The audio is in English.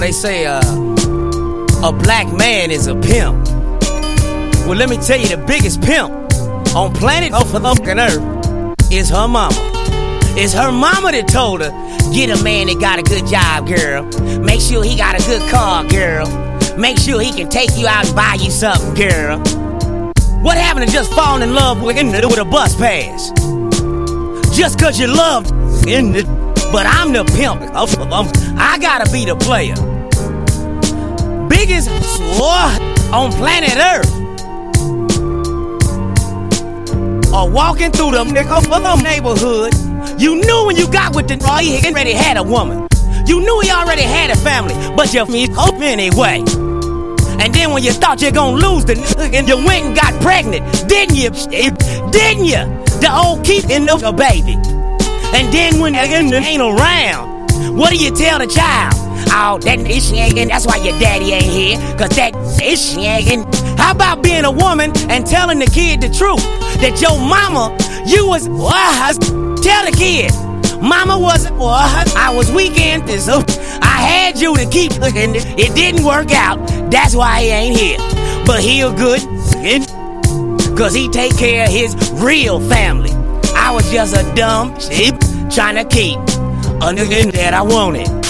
they say a black man is a pimp. Well, let me tell you, the biggest pimp on planet Earth is her mama. It's her mama that told her, get a man that got a good job, girl. Make sure he got a good car, girl. Make sure he can take you out and buy you something, girl. What happened to just falling in love with a bus pass? Just cause you love it, but I'm the pimp. I gotta be the player. Biggest slut on planet Earth are walking through the neighborhood. You knew when you got with the he already had a woman. You knew he already had a family, but you hope anyway. And then when you thought you're gonna lose the and you went and got pregnant, didn't you? Didn't you? The old keeping of a baby. And then when ain't around, what do you tell the child? Oh, that is shagging, that's why your daddy ain't here, cause that is shagging. How about being a woman and telling the kid the truth? That your mama, you was, tell the kid, mama wasn't, I was weekend, so I had you to keep looking, it didn't work out, that's why he ain't here. But he a good, cause he take care of his real family. I was just a dumb sheep trying to keep a nigga that I wanted.